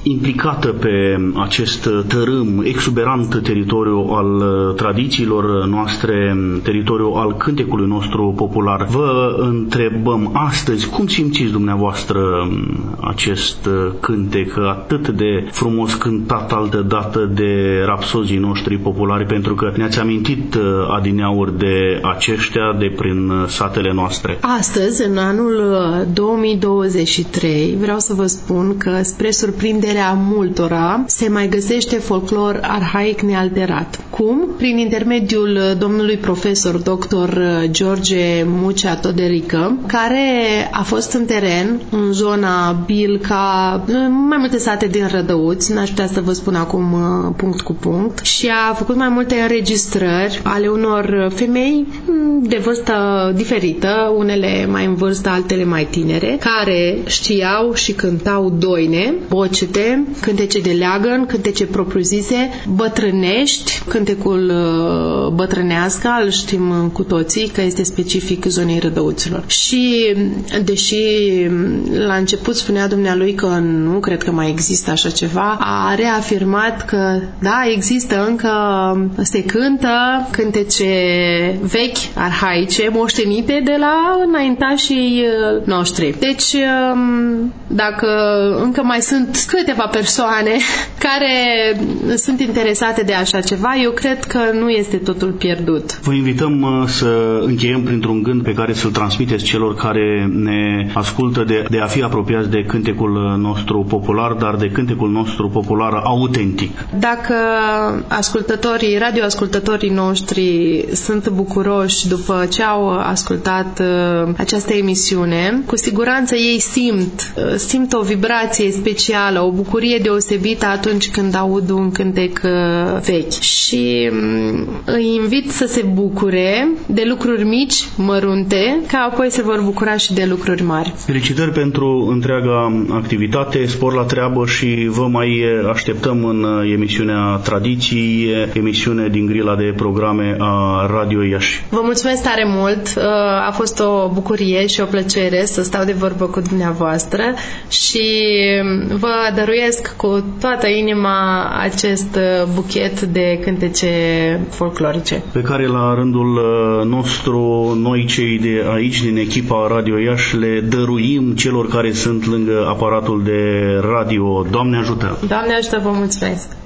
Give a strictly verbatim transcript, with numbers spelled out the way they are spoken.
implicată pe acest tărâm exuberant teritoriu al tradițiilor noastre, teritoriu al cântecului nostru popular. Vă întrebăm astăzi, cum simțiți dumneavoastră acest cântec atât de frumos cântat altădată de rapsozii noștri populari, pentru că ne-ați amintit adineauri de aceștia de prin satele noastre. Astăzi, în anul două mii douăzeci și trei, vreau să vă spun că, spre surprinderea multora, se mai găsește folclor arhaic nealterat. Cum? Prin intermediul domnului profesor doctor George Mucea Toderică, care a fost în teren, în zona Bilca, mai multe sate din Rădăuți, n-aș putea să vă spun acum punct cu punct, și a făcut mai multe înregistrări ale unor femei de vârstă diferită, unele mai în vârstă, altele mai tinere, care știau și cântau doine, bocete, cântece de leagăn, cântece propriu-zise, bătrânești, cântecul bătrânească, îl știm cu toții că este specific zonei Rădăuților. Și deși la început spunea dumnealui că nu cred că mai există așa ceva, a reafirmat că da, există încă, se cântă cântece vechi, arhaice, moștenite de la înaintașii noștri. Deci, dacă încă mai sunt câteva persoane care sunt interesate de așa ceva, eu cred că nu este totul pierdut. Vă invităm să încheiem printr-un gând pe care să-l transmiteți celor care ne ascultă de, de a fi apropiați de cântecul nostru popular, dar de cântecul nostru popular autentic. Dacă ascultătorii, radioascultătorii noștri sunt bucuroși după ce au ascultat uh, această emisiune, cu siguranță ei simt, uh, simt o vibrație specială, o bucurie deosebită atunci când aud un cântec uh, vechi. Și um, îi invit să se bucure de lucruri mici, mărunte, ca apoi se vor bucura și de lucruri mari. Felicitări pentru întreaga activitate, spor la treabă și vă mai așteptăm în emisiunea Tradiții, emisiune din grila de programe a Radio Iași. Vă mulțumesc tare mult, a fost o bucurie și o plăcere să stau de vorbă cu dumneavoastră și vă dăruiesc cu toată inima acest buchet de cântece folclorice. Pe care la rândul nostru, noi cei de aici, din echipa Radio Iași, le dăruim celor care sunt lângă aparatul de radio. Doamne ajută! Doamne ajută, vă mulțumesc!